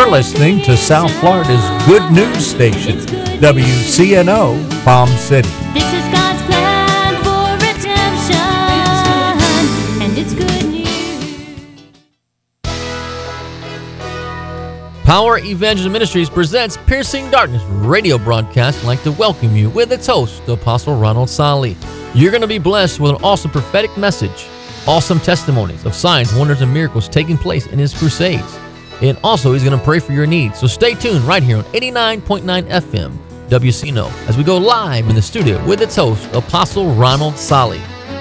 You're listening to South Florida's Good News Station, WCNO, Palm City. This is God's plan for redemption, and it's good news. Power Evangelist Ministries presents Piercing Darkness radio broadcast. I'd like to welcome you with its host, Apostle Ronald Sali. You're going to be blessed with an awesome prophetic message, awesome testimonies of signs, wonders, and miracles taking place in his crusades. And also, he's going to pray for your needs. So stay tuned right here on 89.9 FM WCNO as we go live in the studio with its host, Apostle Ronald Sali.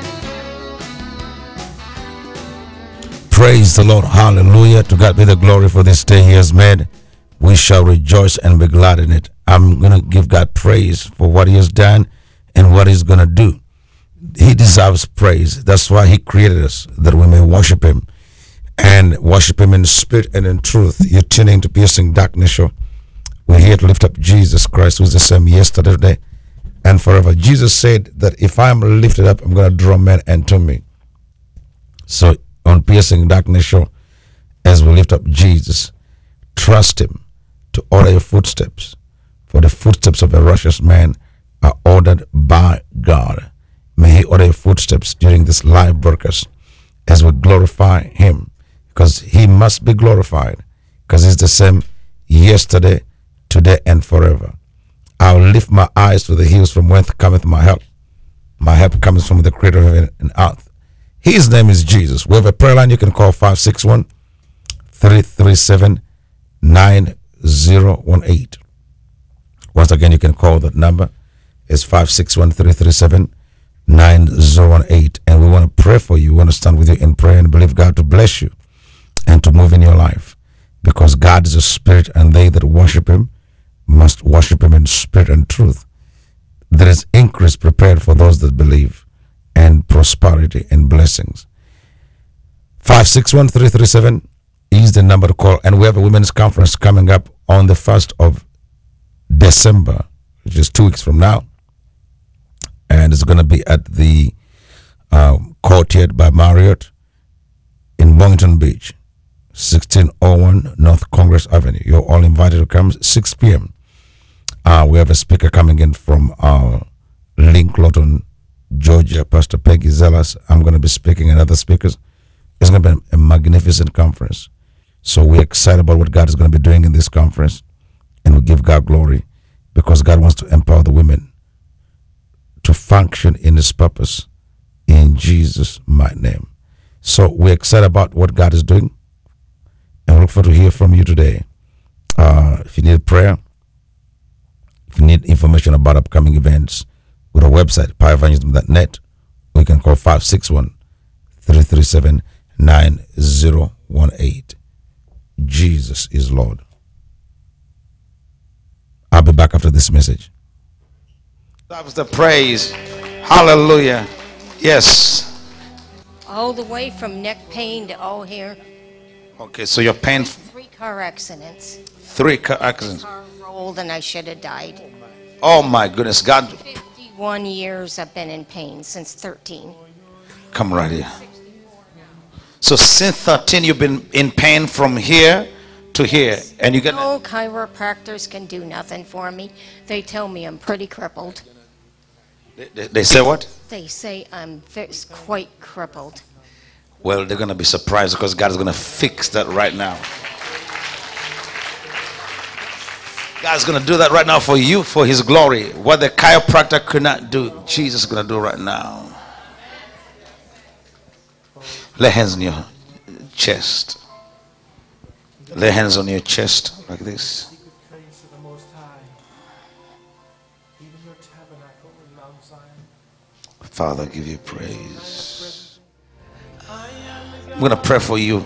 Praise the Lord. Hallelujah. To God be the glory for this day he has made. We shall rejoice and be glad in it. I'm going to give God praise for what he has done and what he's going to do. He deserves praise. That's why he created us, that we may worship him and worship him in spirit and in truth. You're tuning to Piercing Darkness Show. We're here to lift up Jesus Christ, who's the same yesterday, today, and forever. Jesus said that if I'm lifted up, I'm going to draw men unto me. So on Piercing Darkness Show, as we lift up Jesus, trust him to order your footsteps, for the footsteps of a righteous man are ordered by God. May he order your footsteps during this live broadcast as we glorify him, because he must be glorified, because he's the same yesterday, today, and forever. I'll lift my eyes to the hills from whence cometh my help. My help comes from the creator of heaven and earth. His name is Jesus. We have a prayer line you can call 561-337-9018. Once again, you can call that number. It's 561-337-9018. And we want to pray for you. We want to stand with you in prayer and believe God to bless you and to move in your life, because God is a spirit, and they that worship him must worship him in spirit and truth. There is increase prepared for those that believe, and prosperity and blessings. 561-337 is the number to call. And we have a women's conference coming up on the 1st of December, which is 2 weeks from now. And it's going to be at the Courtyard by Marriott in Boynton Beach, 1601 North Congress Avenue. You're all invited to come, 6 p.m. We have a speaker coming in from Lincoln, Georgia, Pastor Peggy Zelas. I'm going to be speaking, and other speakers. It's going to be a magnificent conference. So we're excited about what God is going to be doing in this conference, and we give God glory, because God wants to empower the women to function in his purpose in Jesus' mighty name. So we're excited about what God is doing, and we look forward to hear from you today. If you need prayer, if you need information about upcoming events, go to our website, powerevangelism.net, or you can call 561-337-9018. Jesus is Lord. I'll be back after this message. That was the praise. Hallelujah. Yes. All the way from neck pain to all here. Okay, so your pain. 3 car accidents. 3 car accidents. Car rolled and I should have died. Oh my goodness. God. 51 years I've been in pain, since 13. Come right here. So since 13 you've been in pain from here to here, and you get. No chiropractors can do nothing for me. They tell me I'm pretty crippled. They say what? They say I'm quite crippled. Well, they're going to be surprised, because God is going to fix that right now. God's going to do that right now for you, for his glory. What the chiropractor could not do, Jesus is going to do right now. Lay hands on your chest. Lay hands on your chest like this. Father, I give you praise. I'm going to pray for you.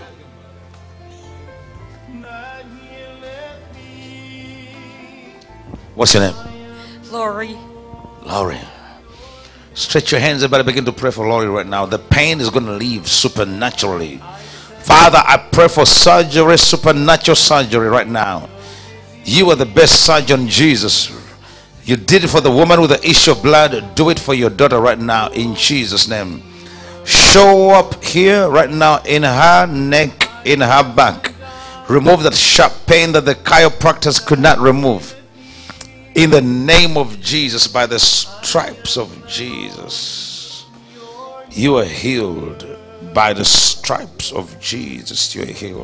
What's your name? Lori. Lori. Stretch your hands, everybody. Begin to pray for Lori right now. The pain is going to leave supernaturally. Father, I pray for surgery, supernatural surgery right now. You are the best surgeon, Jesus. You did it for the woman with the issue of blood. Do it for your daughter right now in Jesus' name. Show up here right now in her neck, in her back. Remove that sharp pain that the chiropractors could not remove. In the name of Jesus, by the stripes of Jesus, you are healed. By the stripes of Jesus, you are healed.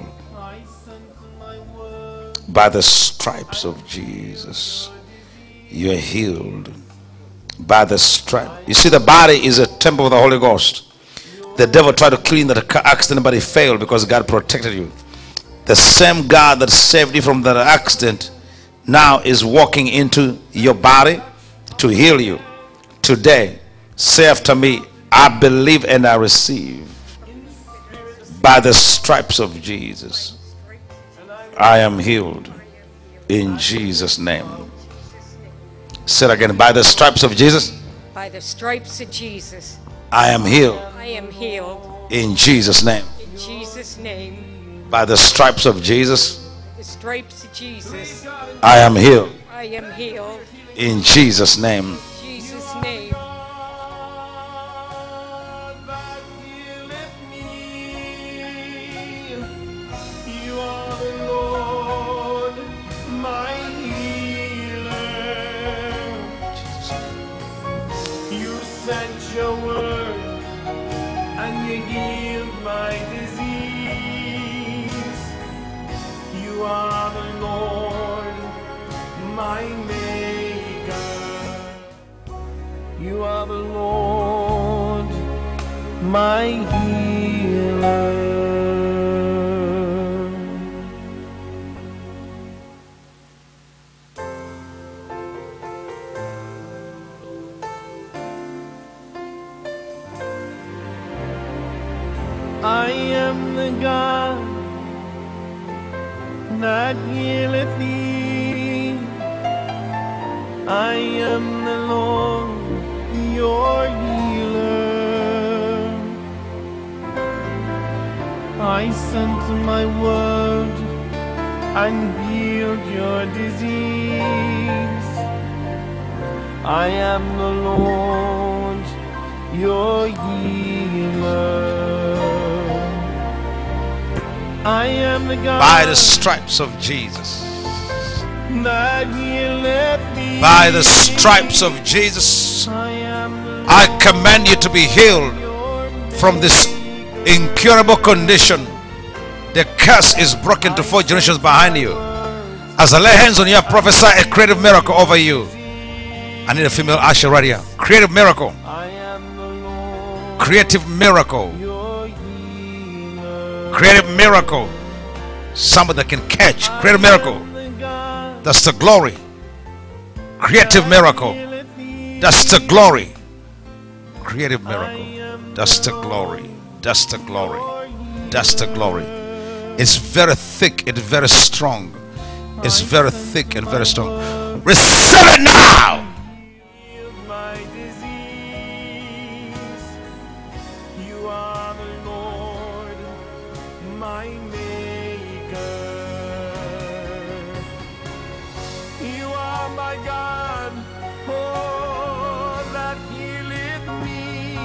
By the stripes of Jesus, you are healed. By the stripe. You see, the body is a temple of the Holy Ghost. The devil tried to clean that accident, but he failed because God protected you. The same God that saved you from that accident now is walking into your body to heal you. Today, say after me, I believe and I receive. By the stripes of Jesus, I am healed. In Jesus' name. Say it again. By the stripes of Jesus, By the stripes of Jesus, I am healed. I am healed. In Jesus' name. In Jesus' name, By the stripes of Jesus, the stripes of Jesus, I am healed. I am healed. In Jesus' name. In Jesus' name. You are the Lord, my healer. You sent your word and you healed my disease. You are the Lord, my maker. You are the Lord, my healer. I am the God that healeth thee. I am the Lord, your healer. I sent my word and healed your disease. I am the Lord, your healer. I am the God By the stripes of Jesus. that healeth thee. By the stripes of Jesus, I am the I command you to be healed from this incurable condition. The curse is broken to 4 generations behind you. As I lay hands on you, I prophesy a creative miracle over you. I need a female usher right here. Creative miracle. I am the Lord, Creative miracle. your healer. Creative miracle. Somebody that can catch. Creative miracle. The God That's the glory. Creative miracle. healeth thee. That's the glory. Creative miracle. That's the glory. That's the glory. That's the glory. It's very thick. It's very strong. It's very thick and very strong. Receive it now. My disease. You are the Lord, my maker. You are my God, oh, that healeth me.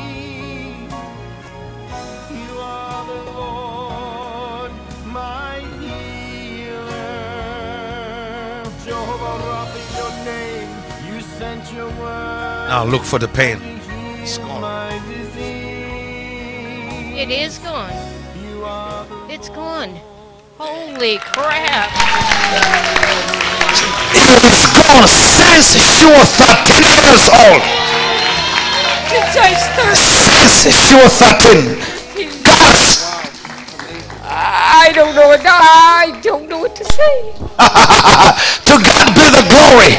You are the Lord, my healer. Jehovah Rapha, your name. You sent your word. Now look for the pain. It's Heal gone. my disease. It is gone. You are the It's gone. Holy crap. It is gone since she was 13 years old. Since I started, Since she was 13. God's I don't know what to say. to God be the glory.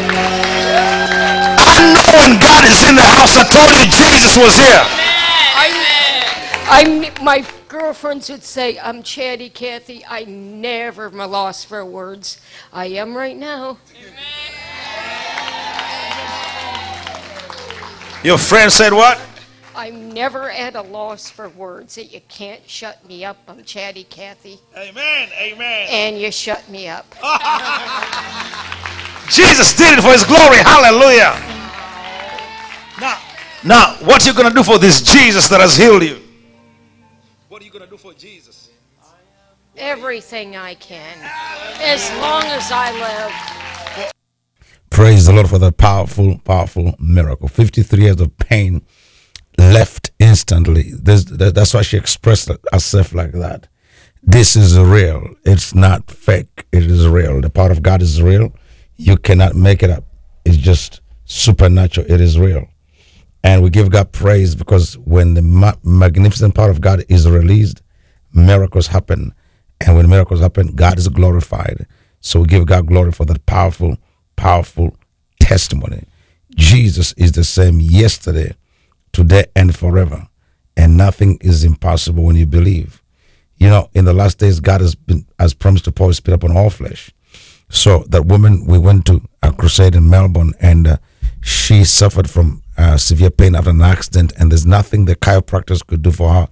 I know when God is in the house. I told you Jesus was here. My girlfriends would say, I'm chatty Cathy. I never am a loss for words. I am right now. Your friend said what? I'm never at a loss for words. That you can't shut me up. I'm chatty Cathy. Amen. Amen. And you shut me up. Jesus did it for his glory. Hallelujah. Now, what are you going to do for this Jesus that has healed you? What are you going to do for Jesus? everything I can as long as I live. Praise the Lord for the powerful, powerful miracle. 53 years of pain left instantly. That's why she expressed herself like that. This is real. It's not fake. It is real. The power of God is real. You cannot make it up. It's just supernatural. It is real. And we give God praise because when the magnificent power of God is released, miracles happen. And when miracles happen, God is glorified. So we give God glory for that powerful, powerful testimony. Jesus is the same yesterday, today, and forever. And nothing is impossible when you believe. You know, in the last days, God has promised to pour His Spirit upon all flesh. So that woman, we went to a crusade in Melbourne, and she suffered from severe pain after an accident, and there's nothing the chiropractors could do for her.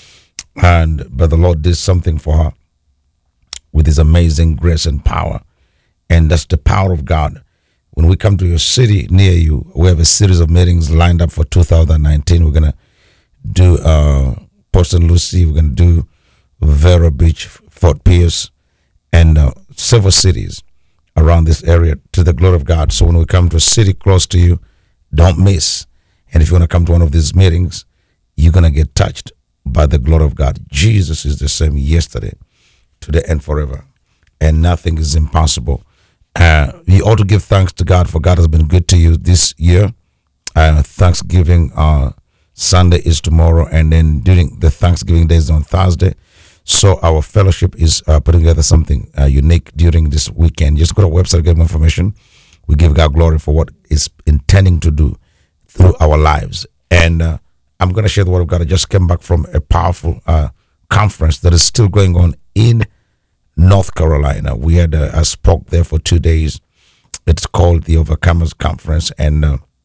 But the Lord did something for her with His amazing grace and power. And that's the power of God. When we come to your city near you, we have a series of meetings lined up for 2019. We're going to do Port St. Lucie. We're going to do Vero Beach, Fort Pierce, and several cities around this area to the glory of God. So when we come to a city close to you, don't miss. And if you want to come to one of these meetings, you're going to get touched by the glory of God. Jesus is the same yesterday, today, and forever. And nothing is impossible. You ought to give thanks to God, for God has been good to you this year. Thanksgiving Sunday is tomorrow, and then during the Thanksgiving days on Thursday. So our fellowship is putting together something unique during this weekend. Just go to our website, get more information. We give God glory for what is intending to do through our lives. And I'm going to share the word of God. I just came back from a powerful conference that is still going on in North Carolina. We had I spoke there for 2 days. It's called the Overcomers Conference, and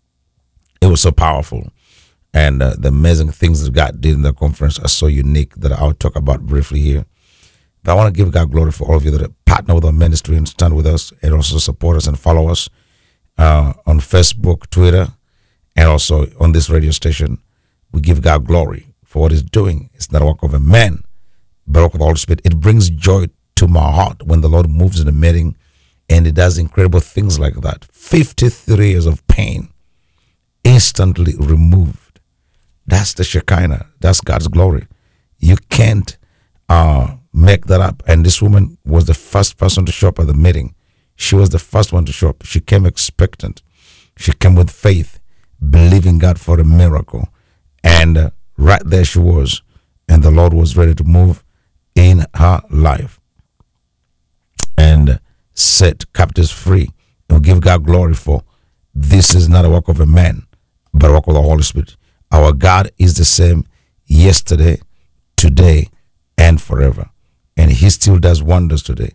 it was so powerful. And the amazing things that God did in the conference are so unique that I'll talk about briefly here. But I want to give God glory for all of you that partner with our ministry and stand with us, and also support us and follow us on Facebook, Twitter, and also on this radio station. We give God glory for what He's doing. It's not a work of a man, but a work of the Holy Spirit. It brings joy to my heart when the Lord moves in a meeting, and He does incredible things like that. 53 years of pain instantly removed. That's the Shekinah. That's God's glory. You can't make that up. And this woman was the first person to show up at the meeting. She was the first one to show up. She came expectant. She came with faith, believing God for a miracle. And right there she was. And the Lord was ready to move in her life and set captives free. And we give God glory for this is not a work of a man, but a work of the Holy Spirit. Our God is the same yesterday, today, and forever. And He still does wonders today.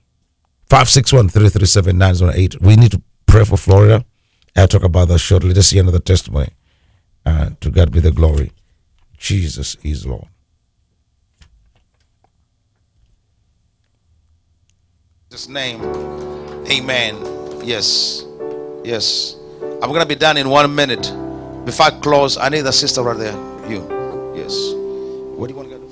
561-337-908. We need to pray for Florida. I'll talk about that shortly. Let's see another testimony. To God be the glory. Jesus is Lord. In His name, amen. Yes. Yes. I'm going to be done in 1 minute. Before I close, I need the sister right there. You. Yes. What do you want to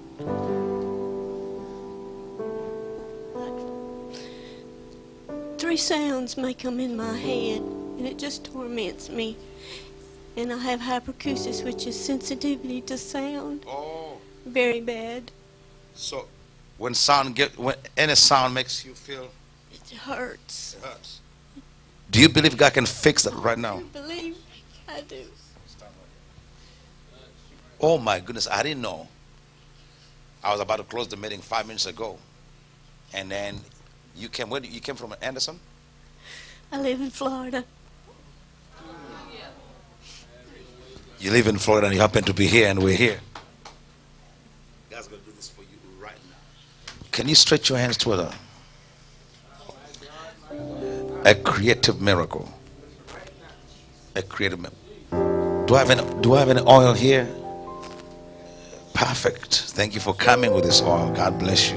do? 3 sounds may come in my head, and it just torments me. And I have hyperacusis, which is sensitivity to sound. Oh. Very bad. So, when any sound makes you feel, it hurts. It hurts. Do you believe God can fix that right now? I do. Oh my goodness, I didn't know. I was about to close the meeting 5 minutes ago. And then you came, where you came from, Anderson? I live in Florida. You live in Florida and you happen to be here and we're here. God's going to do this for you right now. Can you stretch your hands toward her? A creative miracle. A creative miracle. Do I have any oil here? Perfect. Thank you for coming with this oil. God bless you.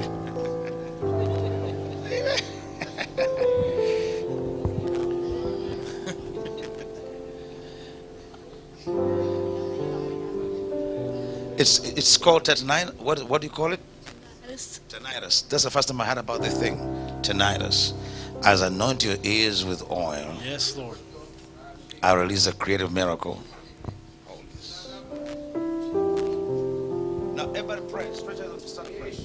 It's called Tet 9. What do you call it? tinnitus. Tinnitus. That's the first time I heard about the thing. Tinnitus. As I anoint your ears with oil, Yes, Lord. I release a creative miracle. Now everybody pray. Stretch out and start praying.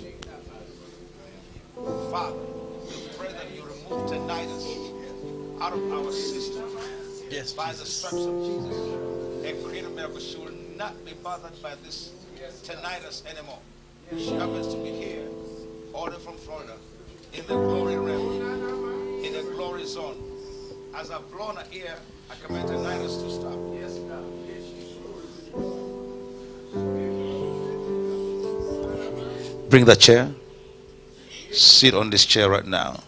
Father, we pray that you remove tinnitus out of our system. Yes, By the stripes of Jesus. A creative miracle. She will not be bothered by this tinnitus anymore. She happens to be here, ordered from Florida, in the glory realm, in the glory zone. As I've blown her ear, I command tinnitus to stop. Yes, God. Bring the chair. Sit on this chair right now.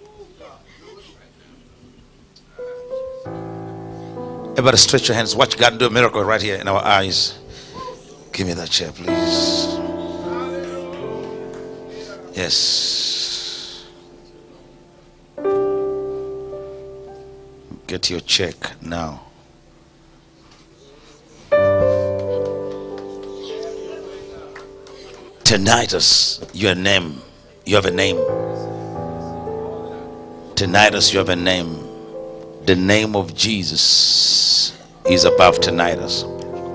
Everybody stretch your hands. Watch God do a miracle right here in our eyes. Give me that chair, please. Yes. Get your check now. Tinnitus, your name. You have a name. Tinnitus, you have a name. The name of Jesus is above tinnitus.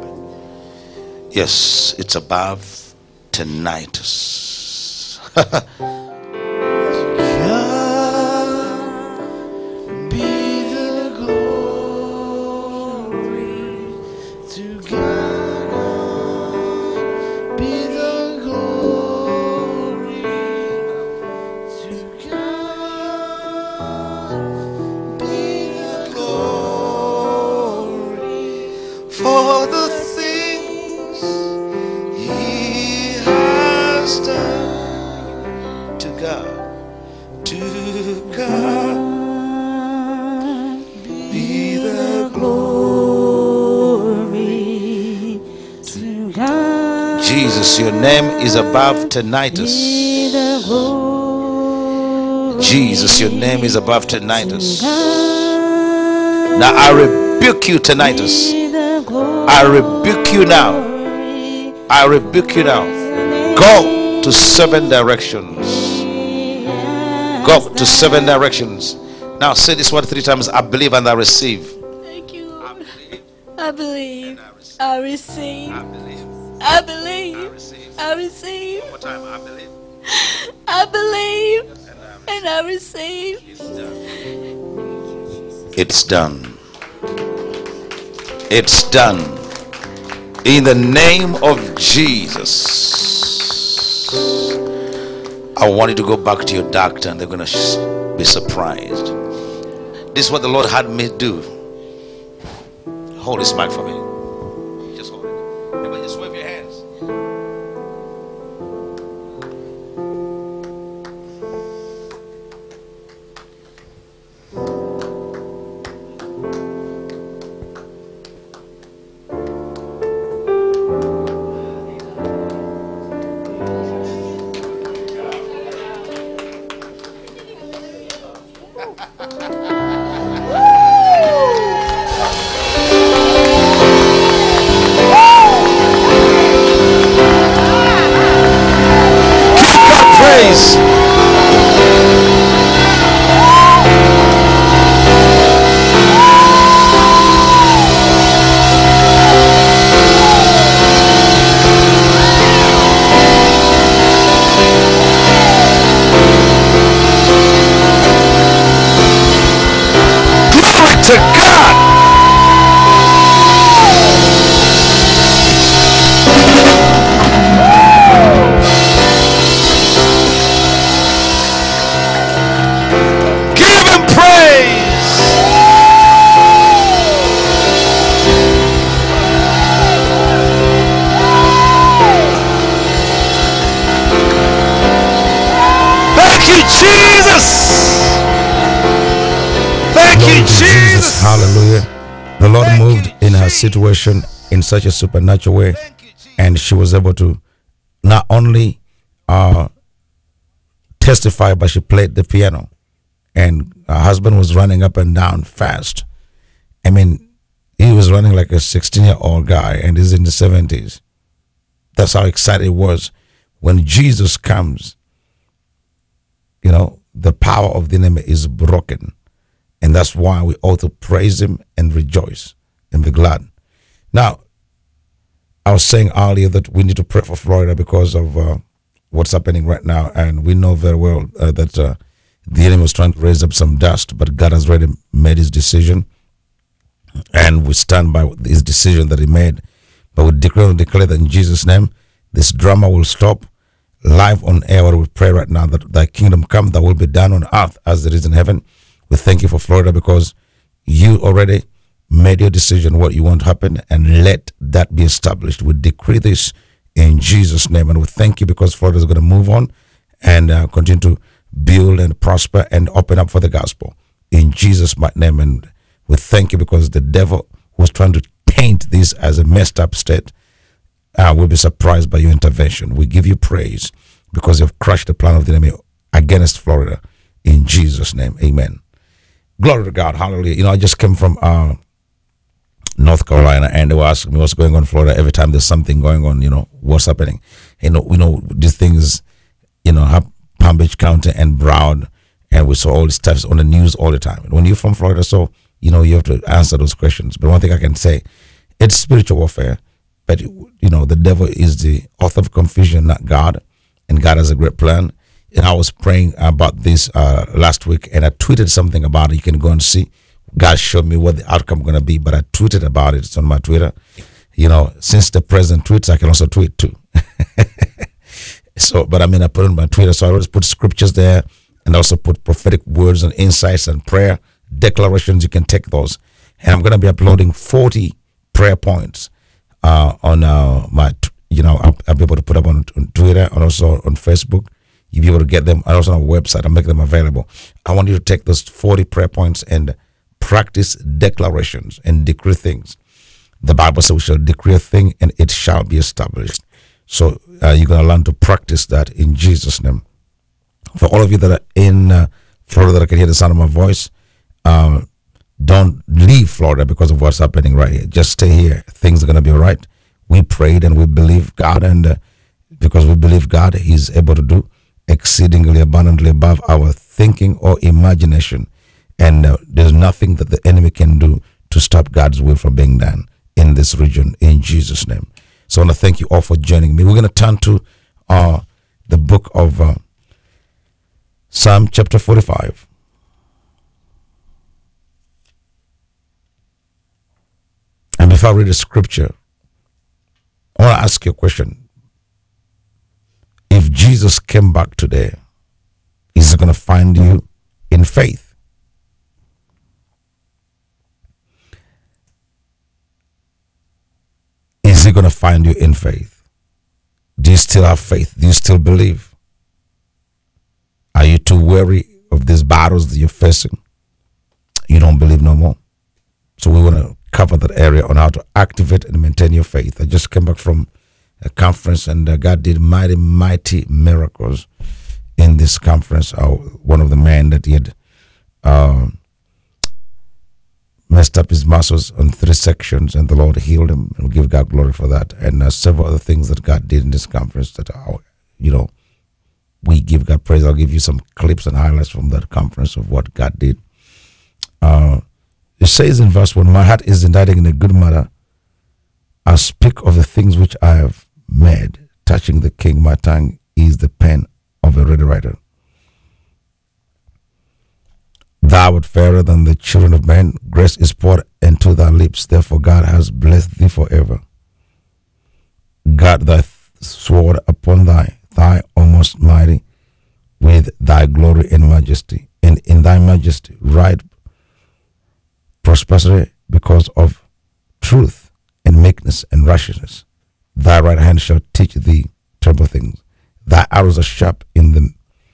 Yes, it's above tinnitus. For the things he has done, to God be the glory. To God Jesus, your name is above tinnitus. be the glory. Jesus, your name is above tinnitus. Now I rebuke you, tinnitus. I rebuke you now. I rebuke you now. Go to 7 directions. Go to 7 directions. Now say this word 3 times. I believe and I receive. Thank you, Lord. I I believe. receive. I receive. I believe. I believe. I receive. I receive. One more time. I believe. I believe. And I receive. And I receive. It's done. It's done. In the name of Jesus. I want you to go back to your doctor and they're going to be surprised. This is what the Lord had me do. Hold this mic for me. Just hold it. Everybody just wave your hands. Praise. Glory to God. Give him praise. Thank you, Jesus. Thank you, Jesus. Hallelujah. The Lord moved in her situation in such a supernatural way, and she was able to not only testify, but she played the piano, and her husband was running up and down fast. I mean, he was running like a 16-year-old guy, and he's in the 70s. That's how excited he was. When Jesus comes, the power of the enemy is broken. And that's why we ought to praise him and rejoice and be glad. Now, I was saying earlier that we need to pray for Florida because of what's happening right now. And we know very well that the enemy was trying to raise up some dust, but God has already made his decision. And we stand by his decision that he made. But we declare that in Jesus' name, this drama will stop. Live on air, what we pray right now, that thy kingdom come, that will be done on earth as it is in heaven. We thank you for Florida because you already made your decision what you want to happen, and let that be established. We decree this in Jesus' name, and we thank you because Florida is going to move on and continue to build and prosper and open up for the gospel in Jesus' mighty name. And we thank you because the devil was trying to paint this as a messed up state will be surprised by your intervention. We give you praise because you've crushed the plan of the enemy against Florida in Jesus' name. Amen. Glory to God. Hallelujah. I just came from North Carolina, and they were asking me what's going on in Florida. Every time there's something going on, what's happening. We know these things, have Palm Beach County and Broward, and we saw all this stuff on the news all the time. And when you're from Florida, so, you have to answer those questions. But one thing I can say, it's spiritual warfare. But, the devil is the author of confusion, not God. And God has a great plan. And I was praying about this last week, and I tweeted something about it. You can go and see. God showed me what the outcome going to be, but I tweeted about it. It's on my Twitter. Since the president tweets, I can also tweet too. But I put it on my Twitter. So I always put scriptures there, and also put prophetic words and insights and prayer declarations. You can take those. And I'm going to be uploading 40 prayer points on my, I'll be able to put up on Twitter and also on Facebook. You'll be able to get them. And also on our website, I'll make them available. I want you to take those 40 prayer points and practice declarations and decree things. The Bible says we shall decree a thing and it shall be established. So you're going to learn to practice that in Jesus' name. For all of you that are in Florida that can hear the sound of my voice, don't leave Florida because of what's happening right here. Just stay here. Things are going to be all right. We prayed and we believe God, and because we believe God, He's able to do exceedingly abundantly above our thinking or imagination. And there's nothing that the enemy can do to stop God's will from being done in this region in Jesus' name. So I want to thank you all for joining me. We're going to turn to the book of Psalm chapter 45. And before I read the scripture, I want to ask you a question. If Jesus came back today, is He going to find you in faith? Is He going to find you in faith? Do you still have faith? Do you still believe? Are you too weary of these battles that you're facing? You don't believe no more. So we want to cover that area on how to activate and maintain your faith. I just came back from a conference, and God did mighty miracles in this conference. One of the men that he had messed up his muscles on 3 sections, and the Lord healed him, and we give God glory for that. And several other things that God did in this conference that, we give God praise. I'll give you some clips and highlights from that conference of what God did. It says in verse 1, my heart is inditing in a good manner. I speak of the things which I have made, touching the king. My tongue is the pen of a ready writer. Thou art fairer than the children of men. Grace is poured into thy lips. Therefore God has blessed thee forever. Guard thy sword upon thy thigh, almost mighty, with thy glory and majesty. And in thy majesty ride prosperity because of truth and meekness and righteousness. Thy right hand shall teach thee terrible things. Thy arrows are sharp in the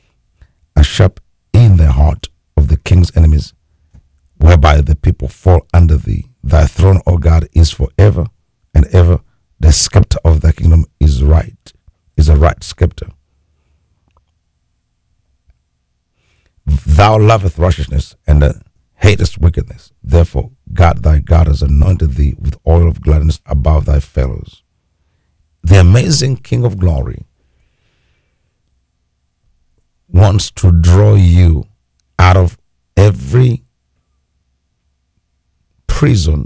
heart of the king's enemies, whereby the people fall under thee. Thy throne, O God, is forever and ever. The scepter of thy kingdom is a right scepter. Thou loveth righteousness and hatest wickedness. Therefore God thy God has anointed thee with oil of gladness above thy fellows. The amazing King of glory wants to draw you out of every prison,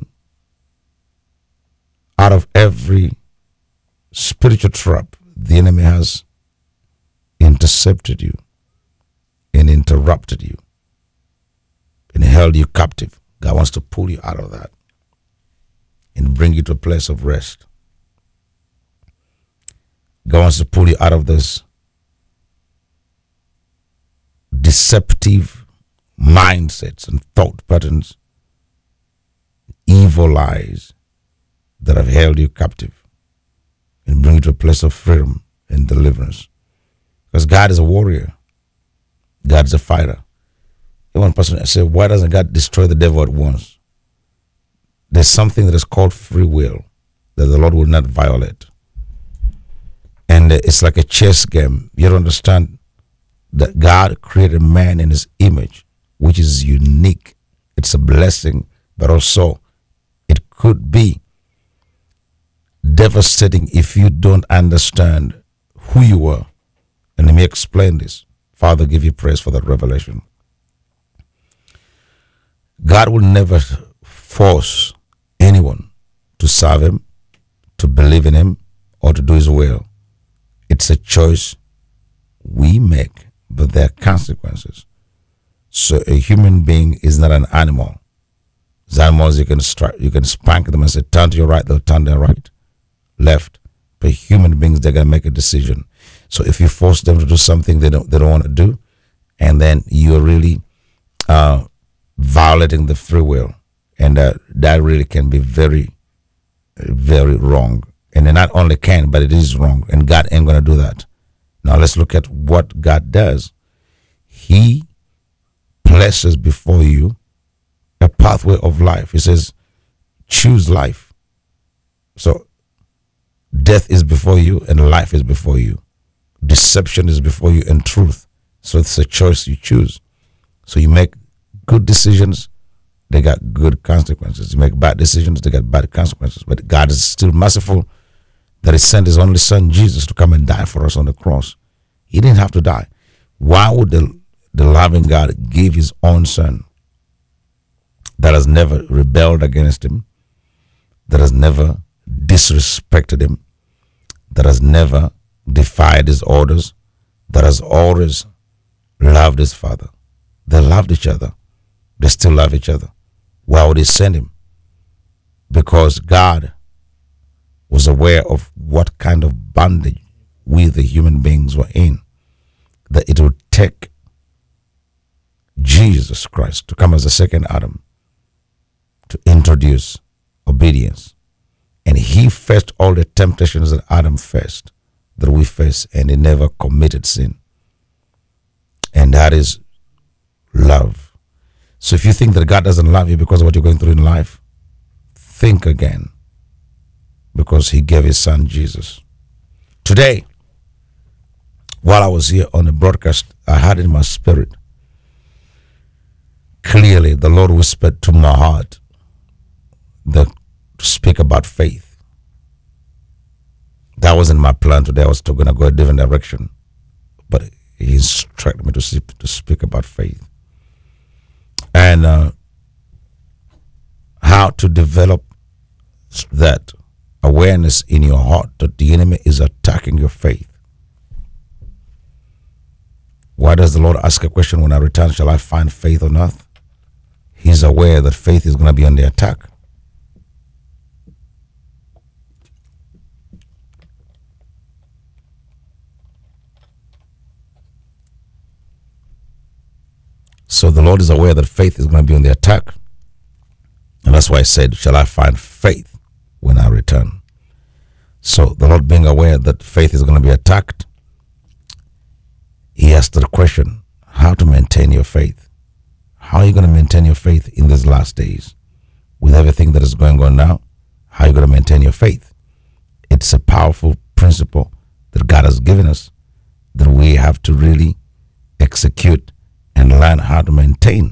out of every spiritual trap the enemy has intercepted you and interrupted you and held you captive. God wants to pull you out of that and bring you to a place of rest. God wants to pull you out of this deceptive mindsets and thought patterns, evil lies that have held you captive, and bring you to a place of freedom and deliverance. Because God is a warrior. God is a fighter. One person said, why doesn't God destroy the devil at once? There's something that is called free will that the Lord will not violate. And it's like a chess game. You don't understand that God created man in his image, which is unique. It's a blessing, but also it could be devastating if you don't understand who you are. And let me explain this. Father, give you praise for that revelation. God will never force anyone to serve him, to believe in him, or to do his will. It's a choice we make, but there are consequences. So a human being is not an animal. As animals, you can spank them and say, turn to your right, they'll turn their right, left. But human beings, they're going to make a decision. So if you force them to do something they don't want to do, and then you're really violating the free will, and that really can be very, very wrong. And it not only can, but it is wrong, and God ain't going to do that. Now let's look at what God does. He places before you a pathway of life. He says, choose life. So death is before you and life is before you. Deception is before you and truth. So it's a choice you choose. So you make good decisions, they got good consequences. You make bad decisions, they got bad consequences. But God is still merciful that he sent his only son Jesus to come and die for us on the cross. He didn't have to die. Why would the loving God give his own son that has never rebelled against him, that has never disrespected him, that has never defied his orders, that has always loved his father? They loved each other. They still love each other. Why would he send him? Because God was aware of what kind of bondage we, the human beings, were in. That it would take Jesus Christ to come as a second Adam to introduce obedience. And he faced all the temptations that Adam faced, that we face, and he never committed sin. And that is love. So if you think that God doesn't love you because of what you're going through in life, think again. Because he gave his son Jesus. Today, while I was here on the broadcast, I had in my spirit, clearly the Lord whispered to my heart to speak about faith. That wasn't my plan today. I was still going to go a different direction. But he instructed me to speak about faith. And how to develop that awareness in your heart that the enemy is attacking your faith. Why does the Lord ask a question, when I return, shall I find faith on earth? He's aware that faith is going to be on the attack. So the Lord is aware that faith is going to be on the attack. And that's why I said, shall I find faith when I return? So the Lord, being aware that faith is going to be attacked, he asked the question, how to maintain your faith? How are you going to maintain your faith in these last days? With everything that is going on now, how are you going to maintain your faith? It's a powerful principle that God has given us that we have to really execute and learn how to maintain.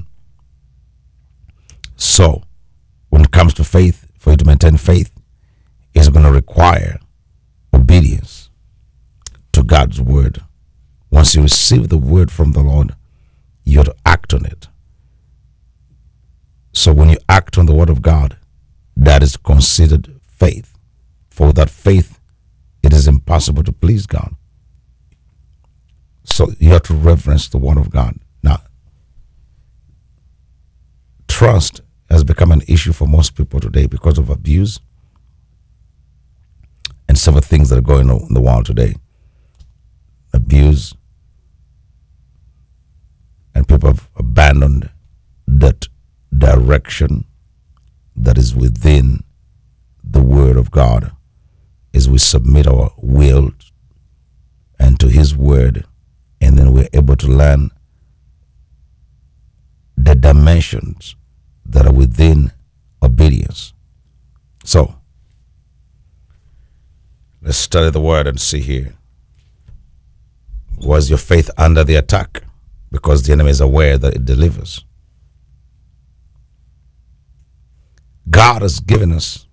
So, when it comes to faith, for you to maintain faith, it's going to require obedience to God's word. Once you receive the word from the Lord, you have to act on it. So when you act on the word of God, that is considered faith. For without faith, it is impossible to please God. So you have to reverence the word of God. Now, trust has become an issue for most people today because of abuse and some of the things that are going on in the world today. Abuse, and people have abandoned that direction that is within the word of God as we submit our will and to his word, and then we're able to learn the dimensions that are within obedience. So let's study the word and see here. Was your faith under the attack? Because the enemy is aware that it delivers. God has given us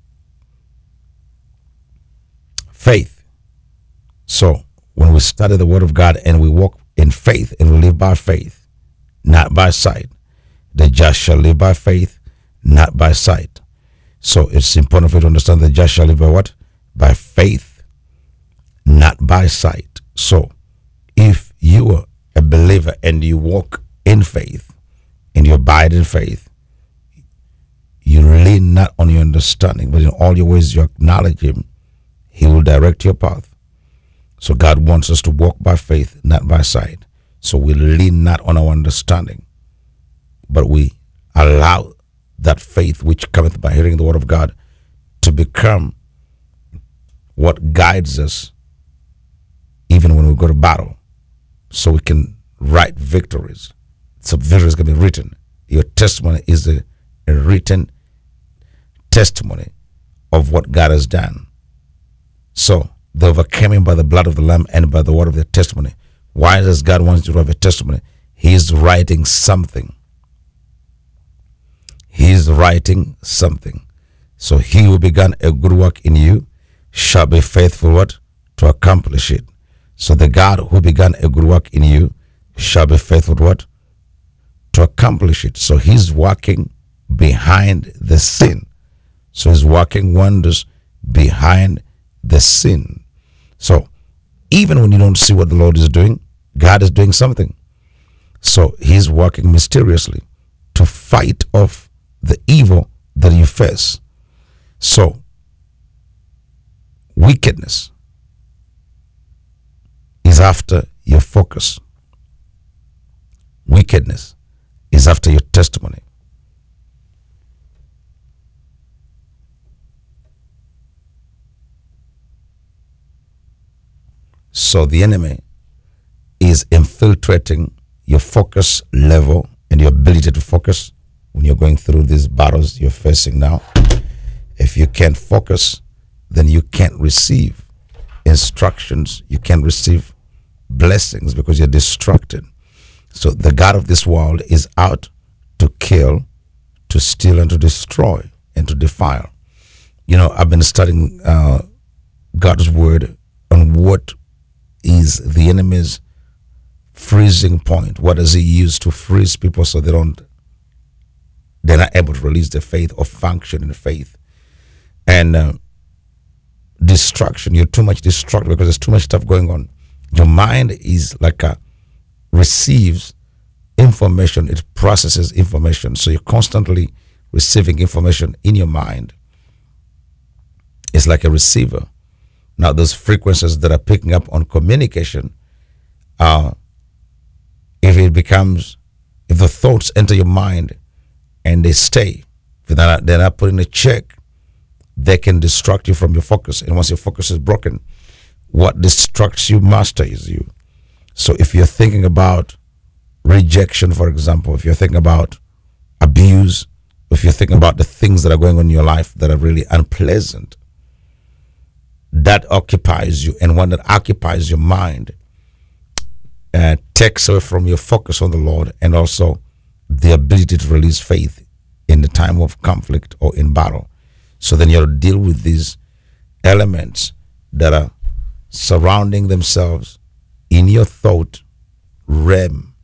faith. So when we study the word of God and we walk in faith and we live by faith, not by sight, the just shall live by faith, not by sight. So it's important for you to understand the just shall live by what? By faith, not by sight. So if you are a believer and you walk in faith and you abide in faith, you lean not on your understanding, but in all your ways you acknowledge him, he will direct your path. So God wants us to walk by faith, not by sight. So we lean not on our understanding, but we allow that faith which cometh by hearing the word of God to become what guides us even when we go to battle, so we can write victories. So victories can be written. Your testimony is a written testimony of what God has done. So they overcame him by the blood of the Lamb and by the word of their testimony. Why does God want you to have a testimony? He is writing something. He is writing something. So he who began a good work in you shall be faithful what? To accomplish it. So the God who began a good work in you shall be faithful to what? To accomplish it. So he's working behind the scene. So he's working wonders behind the scene. So even when you don't see what the Lord is doing, God is doing something. So he's working mysteriously to fight off the evil that you face. So wickedness is after your focus. Wickedness is after your testimony. So the enemy is infiltrating your focus level and your ability to focus when you're going through these battles you're facing now. If you can't focus, then you can't receive instructions. You can't receive blessings because you're distracted. So the God of this world is out to kill, to steal, and to destroy, and to defile. You know, I've been studying God's word on what is the enemy's freezing point. What does he use to freeze people so they're not able to release their faith or function in faith? And distraction. You're too much distracted because there's too much stuff going on. Your mind is like receives information. It processes information. So you're constantly receiving information in your mind. It's like a receiver. Now, those frequencies that are picking up on communication, if the thoughts enter your mind and they stay, if they're not putting a check, they can distract you from your focus. And once your focus is broken, what distracts you masters you. So if you're thinking about rejection, for example, if you're thinking about abuse, if you're thinking about the things that are going on in your life that are really unpleasant, that occupies you. And when that occupies your mind, takes away from your focus on the Lord and also the ability to release faith in the time of conflict or in battle. So then you have to deal with these elements that are surrounding themselves in your thought realm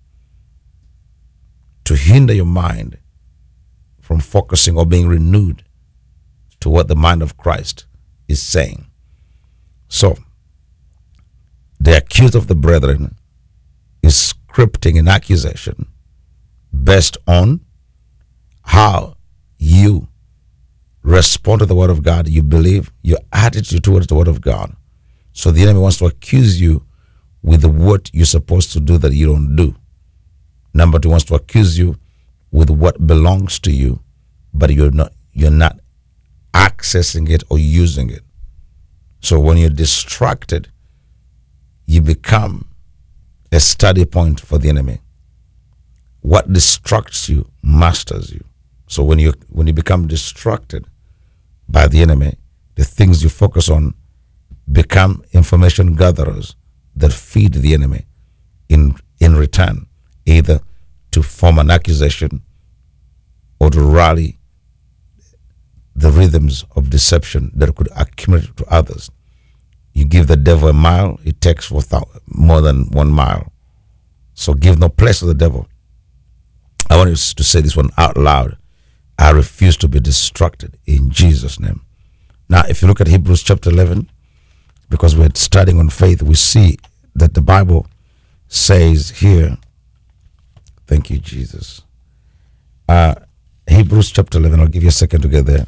to hinder your mind from focusing or being renewed to what the mind of Christ is saying. So, the accuser of the brethren is scripting an accusation based on how you respond to the word of God, you believe, your attitude towards the word of God. So the enemy wants to accuse you with what you're supposed to do that you don't do. Number two, wants to accuse you with what belongs to you, but you're not accessing it or using it. So when you're distracted, you become a study point for the enemy. What distracts you masters you. So when you become distracted by the enemy, the things you focus on become information gatherers that feed the enemy in return, either to form an accusation or to rally the rhythms of deception that could accumulate to others. You give the devil a mile, it takes more than 1 mile. So give no place to the devil. I want you to say this one out loud. I refuse to be distracted in Jesus' name. Now, if you look at Hebrews chapter 11, because we're studying on faith, we see that the Bible says here, thank you, Jesus. Hebrews chapter 11, I'll give you a second to get there.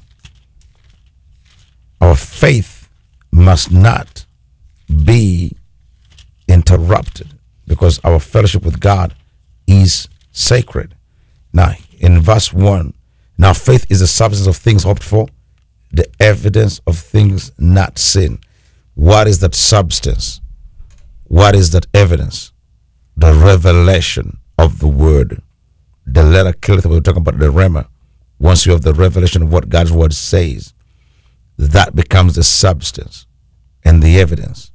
Our faith must not be interrupted because our fellowship with God is sacred. Now, in verse 1, now faith is the substance of things hoped for, the evidence of things not seen. What is that substance? What is that evidence? The revelation of the word. The letter killeth. We're talking about the rhema. Once you have the revelation of what God's word says, that becomes the substance and the evidence.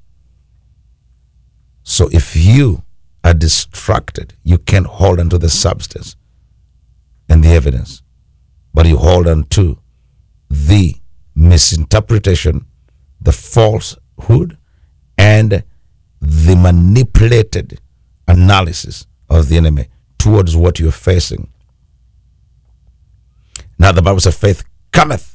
So if you are distracted, you can't hold on to the substance and the evidence, but you hold on to the misinterpretation, the falsehood, and the manipulated analysis of the enemy towards what you're facing. Now the Bible says faith cometh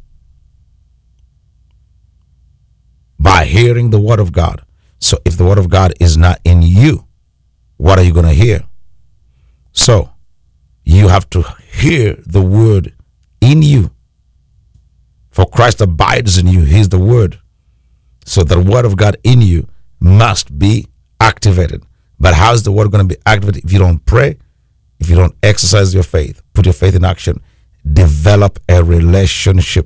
by hearing the word of God. So if the word of God is not in you, what are you going to hear? So you have to hear the word in you. For Christ abides in you. He's the word. So the word of God in you must be activated. But how is the word going to be activated if you don't pray, if you don't exercise your faith, put your faith in action, develop a relationship?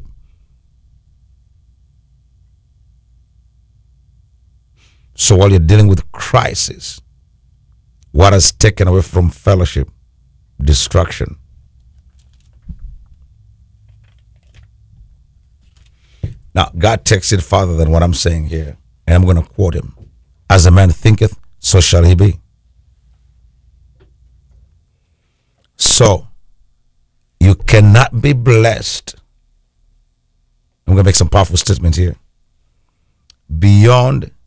So while you're dealing with crisis, what has taken away from fellowship? Destruction. Now, God takes it farther than what I'm saying here. And I'm going to quote him. As a man thinketh, so shall he be. So, you cannot be blessed. I'm going to make some powerful statements here. Beyond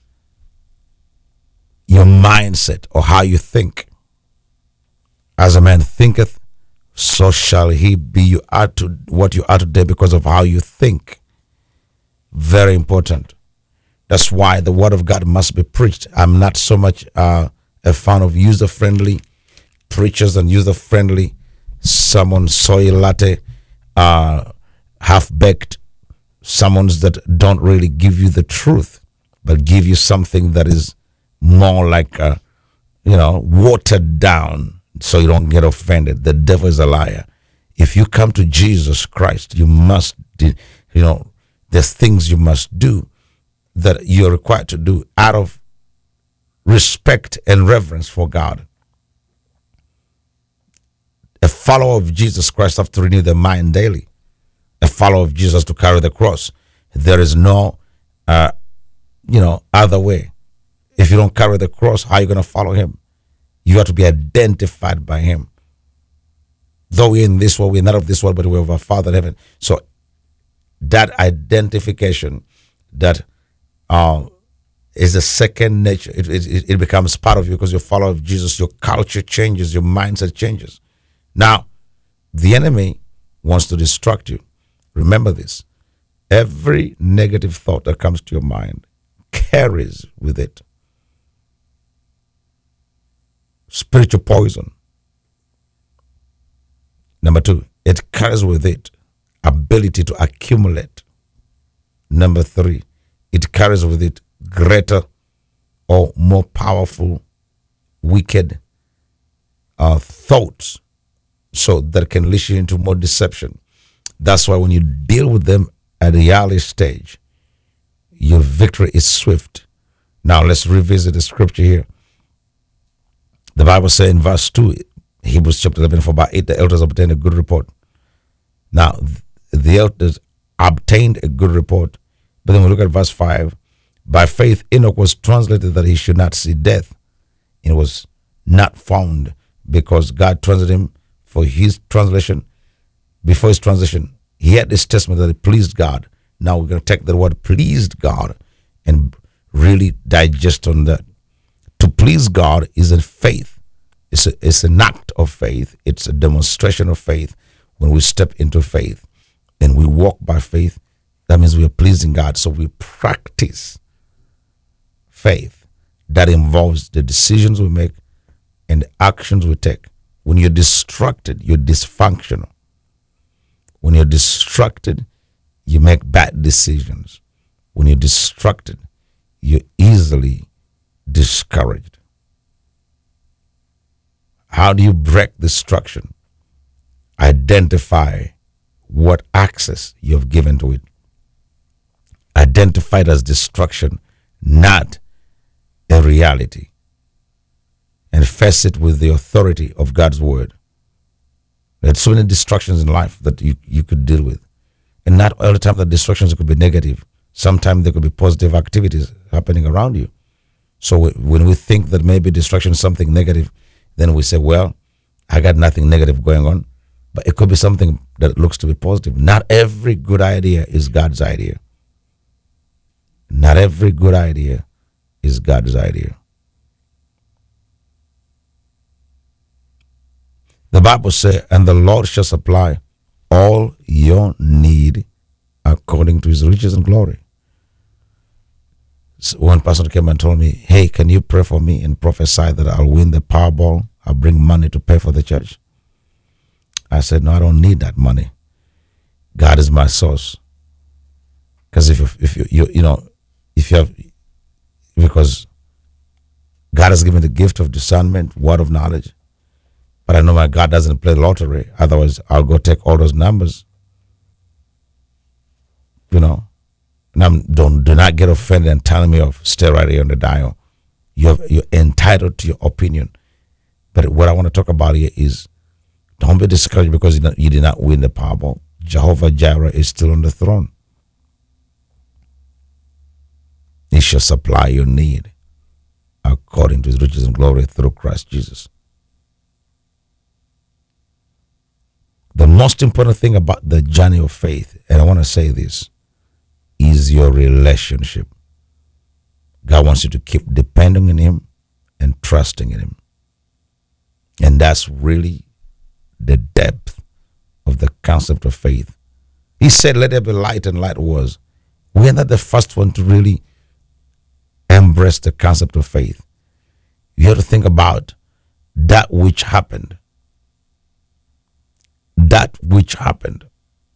your mindset or how you think. As a man thinketh, so shall he be. You are to what you are today because of how you think. Very important. That's why the word of God must be preached. I'm not so much a fan of user-friendly preachers and user-friendly sermon, soy latte, half-baked sermons that don't really give you the truth, but give you something that is more like, watered down so you don't get offended. The devil is a liar. If you come to Jesus Christ, you must, there's things you must do that you're required to do out of respect and reverence for God. A follower of Jesus Christ have to renew their mind daily. A follower of Jesus to carry the cross. There is no, other way. If you don't carry the cross, how are you going to follow him? You have to be identified by him. Though we're in this world, we're not of this world, but we're of our Father in heaven. So that identification, that is a second nature. It becomes part of you because you're a follower of Jesus. Your culture changes, your mindset changes. Now, the enemy wants to distract you. Remember this. Every negative thought that comes to your mind carries with it spiritual poison. Number two, it carries with it ability to accumulate. Number three, it carries with it greater or more powerful, wicked thoughts, so that can lead you into more deception. That's why when you deal with them at the early stage, your victory is swift. Now let's revisit the scripture here. The Bible says in verse 2, Hebrews chapter 11, for by it the elders obtained a good report. Now, the elders obtained a good report. But then we look at verse 5. By faith, Enoch was translated that he should not see death. It was not found because God translated him for his translation. Before his translation, he had this testament that it pleased God. Now we're going to take the word pleased God and really digest on that. To please God is a faith. It's an act of faith. It's a demonstration of faith. When we step into faith and we walk by faith, that means we are pleasing God. So we practice faith. That involves the decisions we make and the actions we take. When you're distracted, you're dysfunctional. When you're distracted, you make bad decisions. When you're distracted, you're easily discouraged. How do you break distraction? Identify what access you have given to it. Identify it as distraction, not a reality. And face it with the authority of God's word. There's so many distractions in life that you could deal with. And not all the time the distractions could be negative. Sometimes there could be positive activities happening around you. So when we think that maybe distraction is something negative, then we say, well, I got nothing negative going on. But it could be something that looks to be positive. Not every good idea is God's idea. Not every good idea is God's idea. The Bible says, and the Lord shall supply all your need according to his riches and glory. So one person came and told me, hey, can you pray for me and prophesy that I'll win the Powerball? I'll bring money to pay for the church. I said, no, I don't need that money. God is my source. Because because God has given the gift of discernment, word of knowledge. But I know my God doesn't play lottery. Otherwise, I'll go take all those numbers. Now, do not get offended and tell me off. Stay right here on the dial. You're entitled to your opinion. But what I want to talk about here is, don't be discouraged because you did not win the Powerball. Jehovah Jireh is still on the throne. He shall supply your need according to his riches and glory through Christ Jesus. The most important thing about the journey of faith, and I want to say this, is your relationship. God wants you to keep depending on him and trusting in him. And that's really the depth of the concept of faith. He said, let there be light, and light was. We're not the first one to really embrace the concept of faith. You have to think about that which happened. That which happened.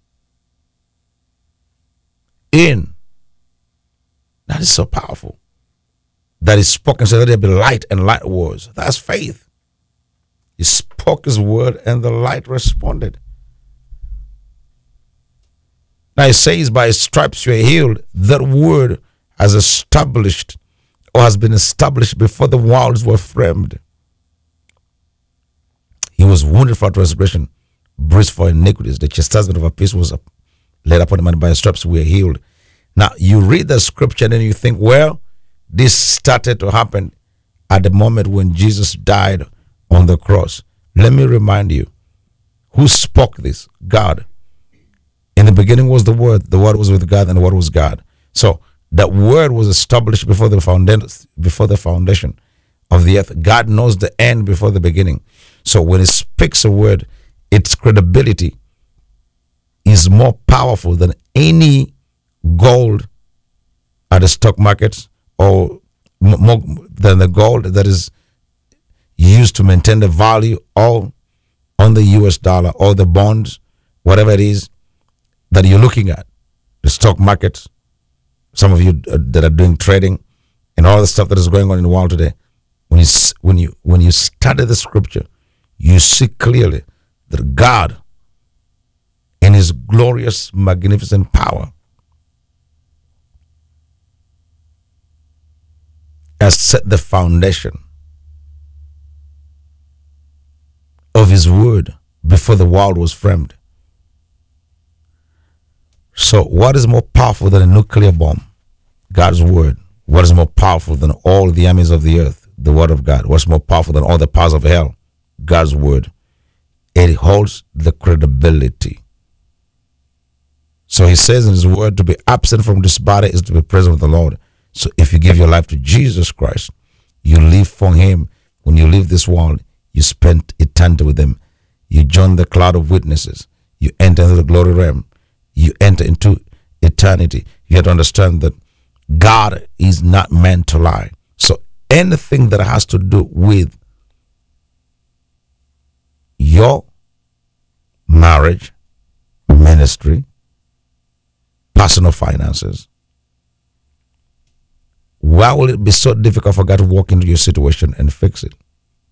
That is so powerful. That he spoke and said, let there be light, and light was. That's faith. He spoke his word and the light responded. Now he says, by his stripes you are healed. That word has established or has been established before the worlds were framed. He was wounded for our transgression, bruised for iniquities. The chastisement of our peace was laid upon him, and by his stripes we are healed. Now you read the scripture and then you think, well, this started to happen at the moment when Jesus died on the cross. Let me remind you, who spoke this? God. In the beginning was the Word was with God, and the Word was God. So That word was established before the foundation of the earth. God knows the end before the beginning. So when he speaks a word, its credibility is more powerful than any gold at the stock markets, or more than the gold that is used to maintain the value, or on the US dollar, or the bonds, whatever it is that you're looking at, the stock markets. Some of you that are doing trading and all the stuff that is going on in the world today, when you study the scripture, you see clearly that God, in his glorious, magnificent power, has set the foundation of his word before the world was framed. So what is more powerful than a nuclear bomb? God's word. What is more powerful than all the armies of the earth? The word of God. What's more powerful than all the powers of hell? God's word. It holds the credibility. So he says in his word, to be absent from this body is to be present with the Lord. So if you give your life to Jesus Christ, you live for him. When you leave this world, you spend eternity with him. You join the cloud of witnesses. You enter into the glory realm. You enter into eternity. You have to understand that God is not meant to lie. So anything that has to do with your marriage, ministry, personal finances, why will it be so difficult for God to walk into your situation and fix it?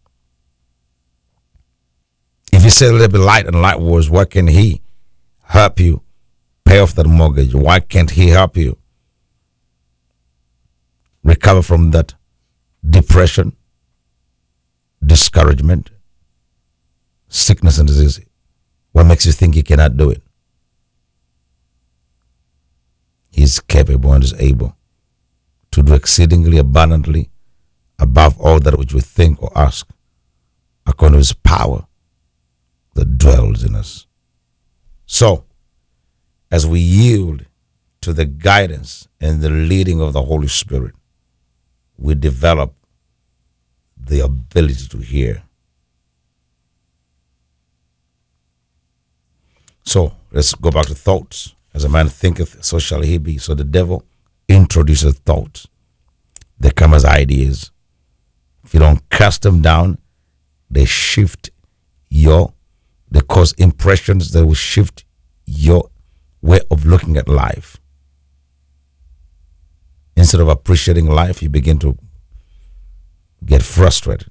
If you say let it be light and light was, why can't he help you pay off that mortgage? Why can't he help you recover from that depression, discouragement, sickness and disease? What makes you think he cannot do it? He's capable and is able to do exceedingly abundantly above all that which we think or ask, according to his power that dwells in us. So, as we yield to the guidance and the leading of the Holy Spirit, we develop the ability to hear. So, let's go back to thoughts. As a man thinketh, so shall he be. So the devil introduces thoughts. They come as ideas. If you don't cast them down, they shift they cause impressions that will shift your way of looking at life. Instead of appreciating life, you begin to get frustrated.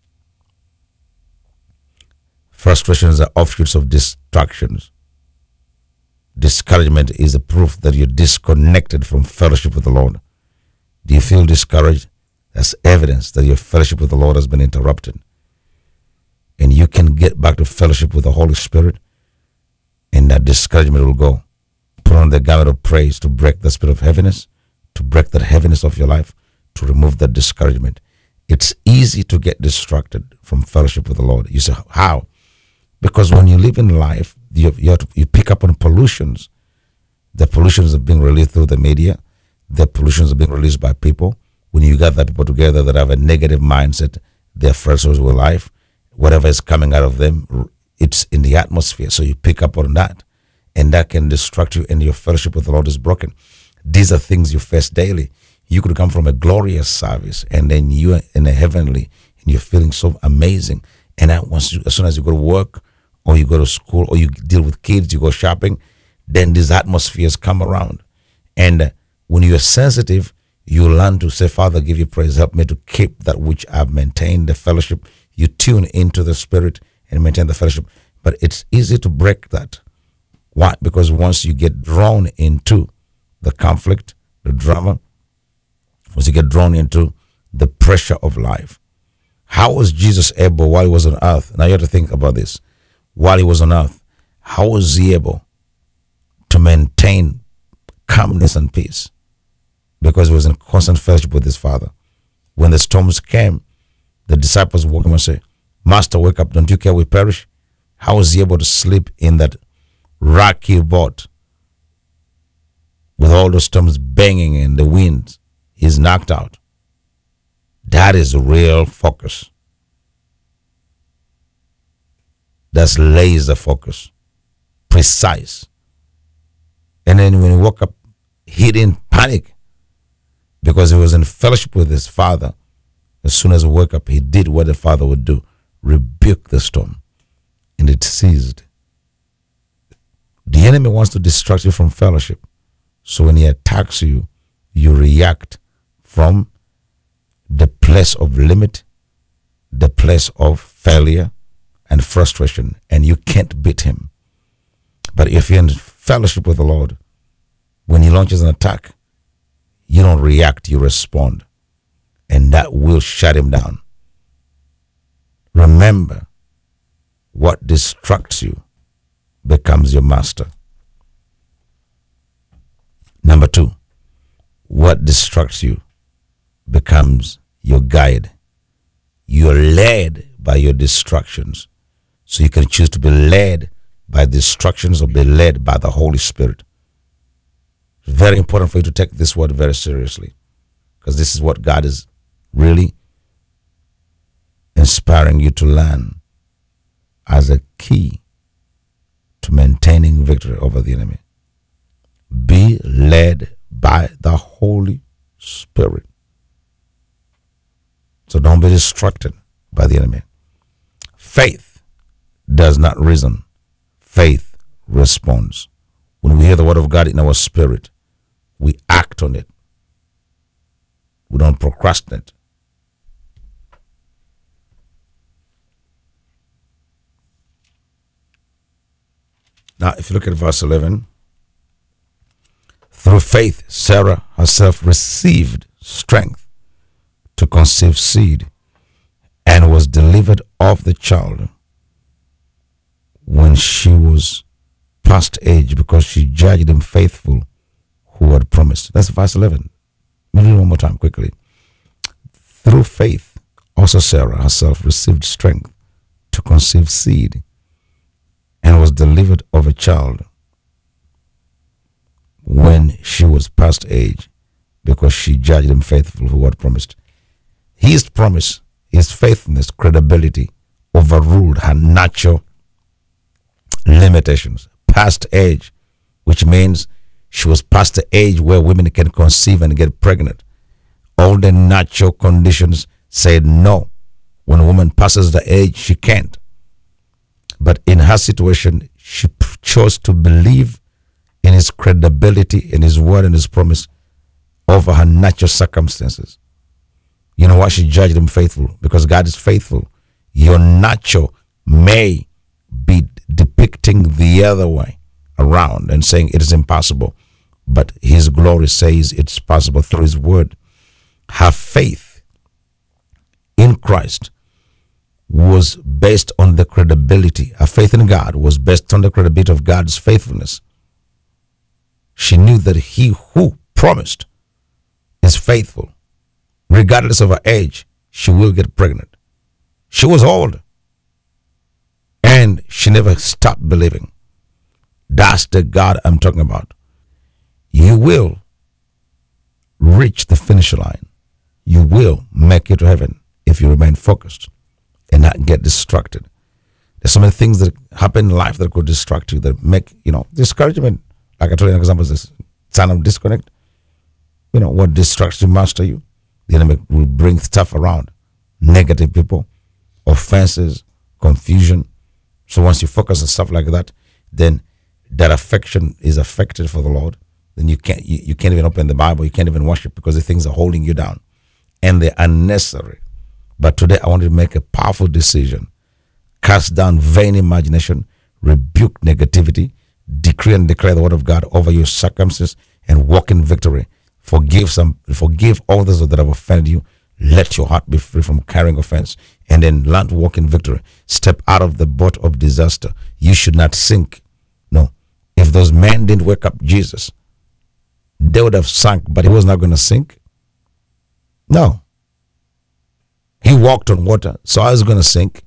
Frustrations are offshoots of distractions. Discouragement is a proof that you're disconnected from fellowship with the Lord. Do you feel discouraged? That's evidence that your fellowship with the Lord has been interrupted. And you can get back to fellowship with the Holy Spirit, and that discouragement will go. Put on the garment of praise to break the spirit of heaviness, to break that heaviness of your life, to remove that discouragement. It's easy to get distracted from fellowship with the Lord. You say, how? Because when you live in life, you pick up on pollutions. The pollutions are being released through the media. The pollutions are being released by people. When you gather people together that have a negative mindset, they're frustrated with life. Whatever is coming out of them, it's in the atmosphere. So you pick up on that, and that can distract you, and your fellowship with the Lord is broken. These are things you face daily. You could come from a glorious service, and then you are in a heavenly, and you're feeling so amazing. And as soon as you go to work, or you go to school, or you deal with kids, you go shopping, then these atmospheres come around. And when you're sensitive, you learn to say, Father, give you praise. Help me to keep that which I've maintained, the fellowship. You tune into the Spirit and maintain the fellowship. But it's easy to break that. Why? Because once you get drawn into the conflict, the drama, once you get drawn into the pressure of life, how was Jesus able while he was on earth? Now you have to think about this. While he was on earth, how was he able to maintain calmness and peace? Because he was in constant fellowship with his Father. When the storms came, the disciples woke him and said, Master, wake up, don't you care we perish? How was he able to sleep in that rocky boat with all the storms banging and the winds, he's knocked out. That is real focus. That's laser focus, precise. And then when he woke up, he didn't panic because he was in fellowship with his father. As soon as he woke up, he did what the father would do, rebuke the storm, and it ceased. The enemy wants to distract you from fellowship. So when he attacks you, you react from the place of limit, the place of failure and frustration, and you can't beat him. But if you're in fellowship with the Lord, when he launches an attack, you don't react, you respond, and that will shut him down. Remember, what distracts you becomes your master. Number 2, what distracts you becomes your guide. You're led by your distractions. So you can choose to be led by distractions or be led by the Holy Spirit. It's very important for you to take this word very seriously, because this is what God is really inspiring you to learn as a key to maintaining victory over the enemy. Be led by the Holy Spirit. So don't be distracted by the enemy. Faith does not reason. Faith responds. When we hear the word of God in our spirit, we act on it. We don't procrastinate. Now, if you look at verse 11, through faith, Sarah herself received strength to conceive seed and was delivered of the child when she was past age, because she judged him faithful who had promised. That's verse 11. Let me read it one more time quickly. Through faith, also Sarah herself received strength to conceive seed and was delivered of a child when she was past age, because she judged him faithful who had promised. His promise, his faithfulness, credibility overruled her natural limitations. Past age, which means she was past the age where women can conceive and get pregnant. All the natural conditions said no. When a woman passes the age, she can't. But in her situation, she chose to believe in his credibility, in his word and his promise over her natural circumstances. You know why she judged him faithful? Because God is faithful. Your natural may be depicting the other way around and saying it is impossible, but his glory says it's possible through his word. Her faith in Christ was based on the credibility. Her faith in God was based on the credibility of God's faithfulness. She knew that he who promised is faithful. Regardless of her age, she will get pregnant. She was old, and she never stopped believing. That's the God I'm talking about. You will reach the finish line. You will make it to heaven if you remain focused and not get distracted. There's so many things that happen in life that could distract you, that make, discouragement. Like I told you an example, is this sign of disconnect. What distracts you, master you. The enemy will bring stuff around. Negative people, offenses, confusion. So once you focus on stuff like that, then that affection is affected for the Lord. Then you can't even open the Bible. You can't even worship because the things are holding you down. And they're unnecessary. But today I want you to make a powerful decision. Cast down vain imagination. Rebuke negativity. Decree and declare the word of God over your circumstances and walk in victory. Forgive all those that have offended you. Let your heart be free from carrying offense, and then learn to walk in victory. Step out of the boat of disaster. You should not sink. No. If those men didn't wake up Jesus, they would have sunk, but he was not going to sink. No. He walked on water, so I was going to sink,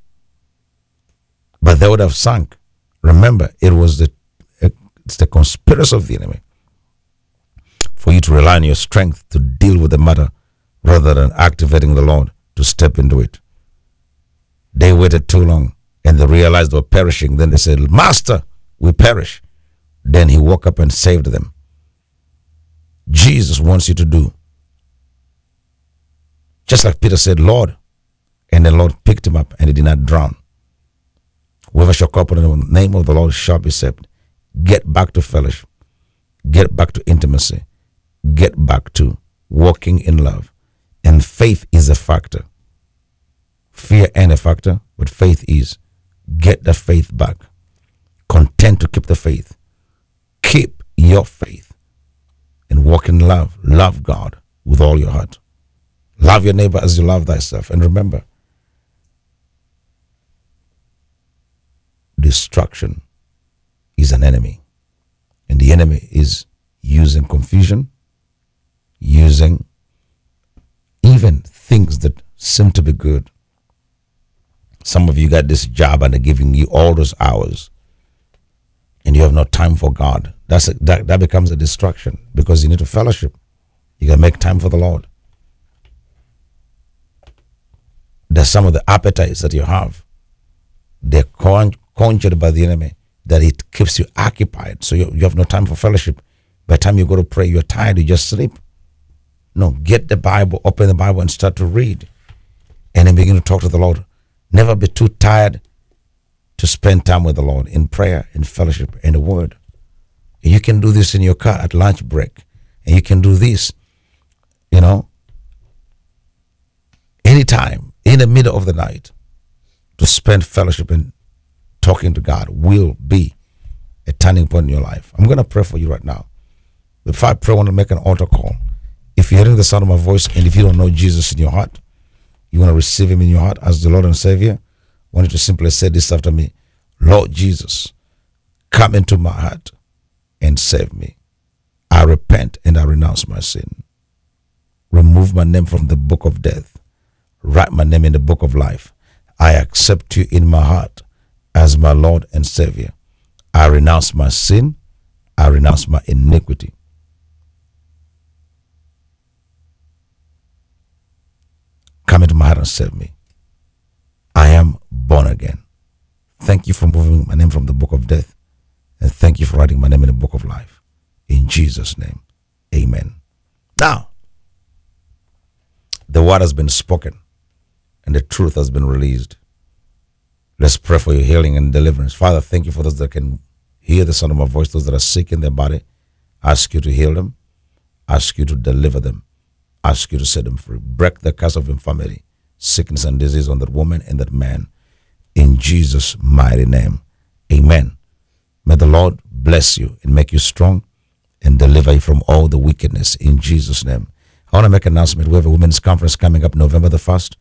but they would have sunk. Remember, it's the conspiracy of the enemy for you to rely on your strength to deal with the matter rather than activating the Lord to step into it. They waited too long and they realized they were perishing. Then they said, Master, we perish. Then he woke up and saved them. Jesus wants you to do just like Peter said, Lord, and the Lord picked him up and he did not drown. Whoever shall call upon the name of the Lord shall be saved. Get back to fellowship. Get back to intimacy. Get back to walking in love. And faith is a factor. Fear ain't a factor, but faith is. Get the faith back. Content to keep the faith. Keep your faith. And walk in love. Love God with all your heart. Love your neighbor as you love thyself. And remember, destruction is an enemy. And the enemy is using confusion, using even things that seem to be good. Some of you got this job and they're giving you all those hours and you have no time for God. That becomes a distraction because you need to fellowship. You got to make time for the Lord. There's some of the appetites that you have. They're conjured by the enemy that it keeps you occupied. So you have no time for fellowship. By the time you go to pray, you're tired, you just sleep. No, get the Bible, open the Bible and start to read. And then begin to talk to the Lord. Never be too tired to spend time with the Lord in prayer, in fellowship, in the Word. And you can do this in your car at lunch break. And you can do this, anytime, in the middle of the night. To spend fellowship and talking to God will be a turning point in your life. I'm going to pray for you right now. Before I pray, I want to make an altar call. If you're hearing the sound of my voice and if you don't know Jesus in your heart, you want to receive him in your heart as the Lord and Savior, I want you to simply say this after me. Lord Jesus, come into my heart and save me. I repent and I renounce my sin. Remove my name from the book of death. Write my name in the book of life. I accept you in my heart as my Lord and Savior. I renounce my sin. I renounce my iniquity. Come into my heart and save me. I am born again. Thank you for moving my name from the book of death. And thank you for writing my name in the book of life. In Jesus' name, amen. Now, the word has been spoken and the truth has been released. Let's pray for your healing and deliverance. Father, thank you for those that can hear the sound of my voice, those that are sick in their body. Ask you to heal them. Ask you to deliver them. Ask you to set them free. Break the curse of infirmity, sickness, and disease on that woman and that man. In Jesus' mighty name, amen. May the Lord bless you and make you strong and deliver you from all the wickedness in Jesus' name. I want to make an announcement. We have a women's conference coming up December the 1st.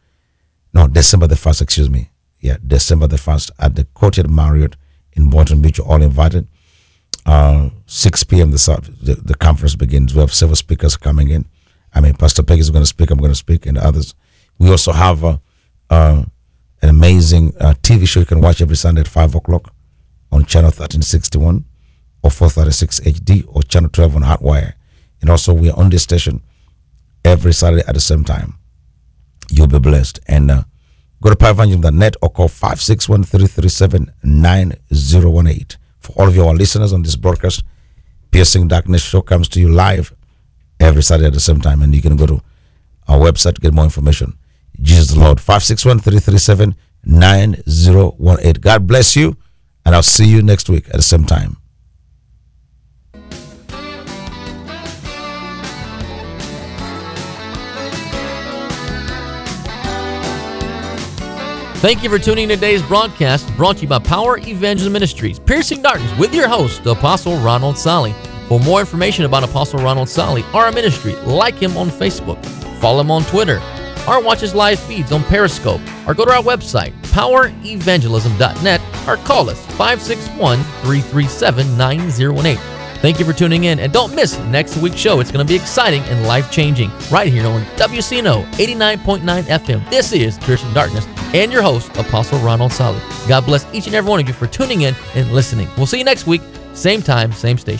December the 1st at the Courtyard Marriott in Boynton Beach. You're all invited. 6 p.m. the conference begins. We have several speakers coming in. Pastor Peggy is going to speak. I'm going to speak, and others. We also have an amazing TV show you can watch every Sunday at 5 o'clock on channel 1361 or 436 HD or channel 12 on Hotwire. And also, we are on this station every Saturday at the same time. You'll be blessed. And go to powerevangelism.net or call 561-337-9018. For all of your listeners on this broadcast, Piercing Darkness show comes to you live every Saturday at the same time. And you can go to our website to get more information. Jesus the Lord, 561-337-9018. God bless you, and I'll see you next week at the same time. Thank you for tuning in to today's broadcast, brought to you by Power Evangelism Ministries, Piercing Darkness, with your host, Apostle Ronald Solly. For more information about Apostle Ronald Solly or our ministry, like him on Facebook, follow him on Twitter, or watch his live feeds on Periscope, or go to our website, powerevangelism.net, or call us 561-337-9018. Thank you for tuning in, and don't miss next week's show. It's going to be exciting and life-changing right here on WCNO 89.9 FM. This is Piercing Darkness, and your host, Apostle Ronald Solly. God bless each and every one of you for tuning in and listening. We'll see you next week, same time, same station.